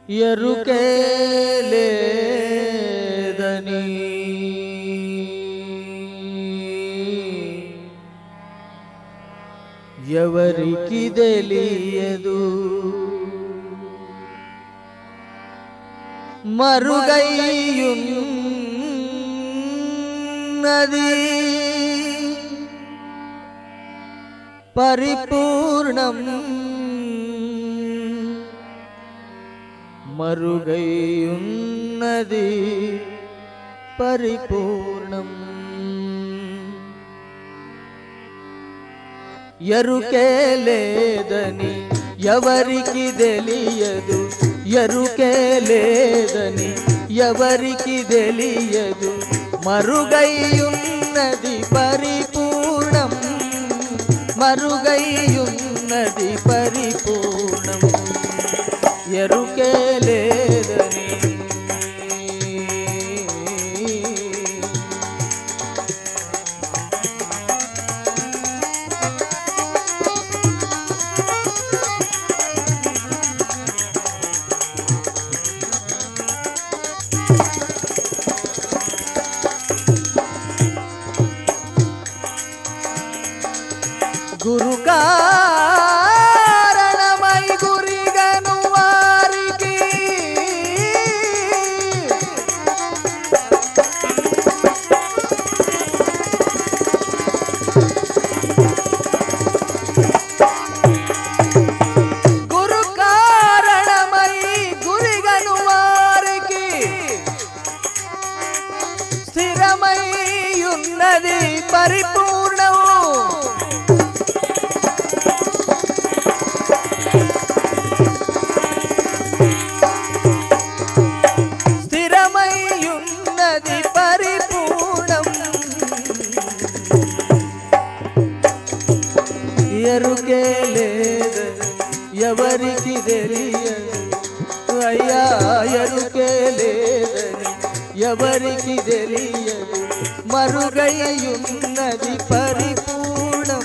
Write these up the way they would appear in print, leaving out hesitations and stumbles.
ఎరుకే లేదని ఎవరికి తెలియదు, మరుగైయున్నది పరిపూర్ణం, మరుగైయున్నది పరిపూర్ణం. ఎరుకే లేదని ఎవరికి తెలియదు, ఎరుకే లేదని ఎవరికి తెలియదు, మరుగైయున్నది పరిపూర్ణం, మరుగైయున్నది పరిపూర్ణం. ఎరుకే లేదని గురు కారణమై గురిగను వారికి గురు కారణమై గురిగను వారికి స్థిరమై ఉన్నది పరిపూర్ణము, ఎరుకే లేదని ఎవరికి తెలియదు అయ్యా, ఎరుకే లేదని ఎవరికి తెలియదు, మరుగైయున్నది పరిపూర్ణం,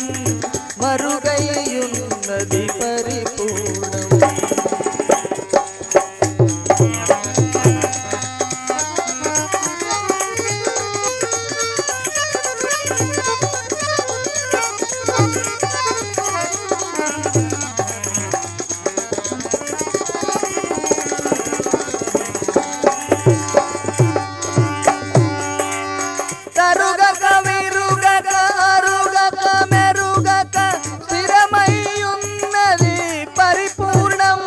మరుగైయున్నది పరిపూర్ణం. తరుగక విరుగక అరుగక మెరుగక స్థిరమై ఉన్నది పరిపూర్ణం,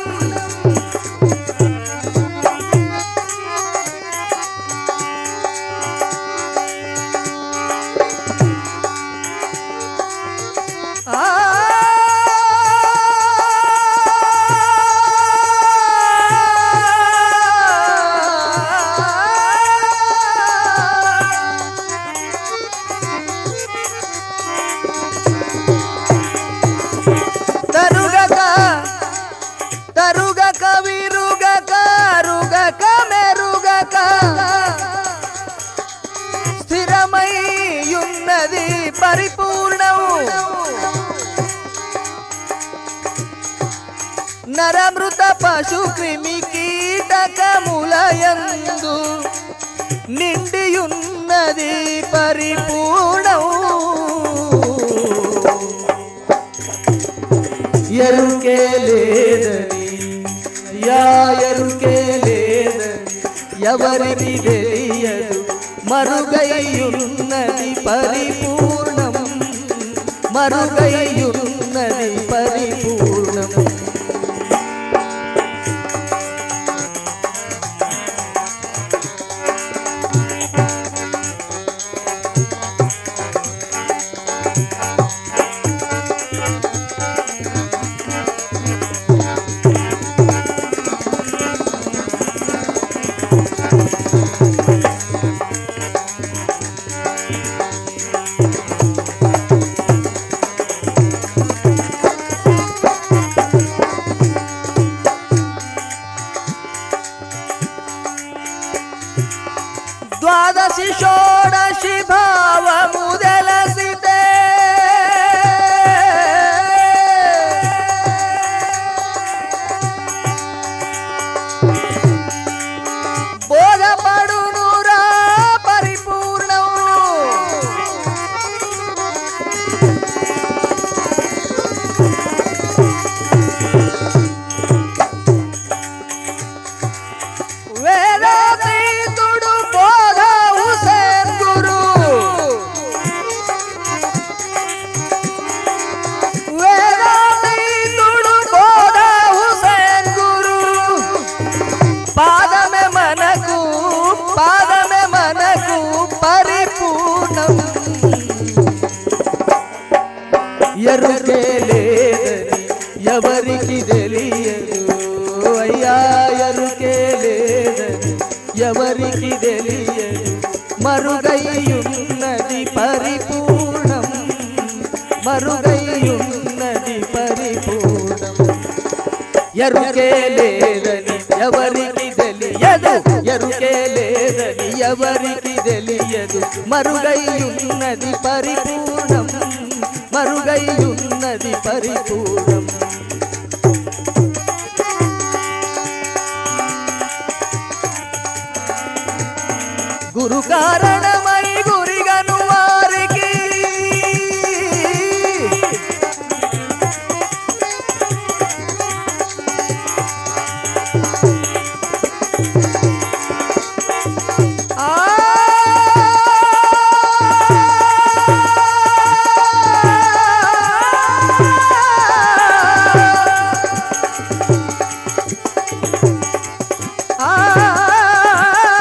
తరుగక విరుగక అరుగక మెరుగక స్థిరమై ఉన్నది పరిపూర్ణము. నరమృత పశు క్రిమి కీటకములయందు నిండియున్నది పరిపూర్ణము. ఎరుకే లేదని యా ఎరుకే లేదని ఎవరికి తెలియదు, మరుగైయున్నది పరిపూర్ణం, మరుగైయున్నది పరిపూర్ణం. ఎరుకే లేదని ఎవరికి తెలియదు అయ్యా ఎరుకే లేదని ఎవరికి తెలియదు మరుగైయున్నది పరిపూర్ణం మరుగైయున్నది పరిపూర్ణం ఎరుకే లేదని ఎవరికి తెలియదు ఎరుకే లేదని ఎవరికి తెలియదు మరుగైయున్నది పరిపూర్ణం మరుగైయున్నది పరిపూర్ణం గురు కారణమై గురిగను వారికి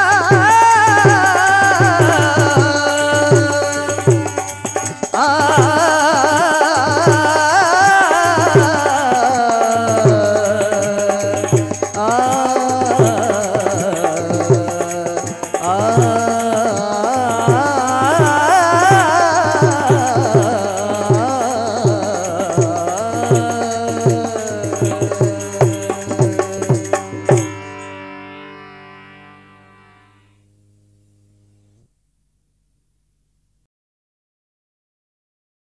ఆ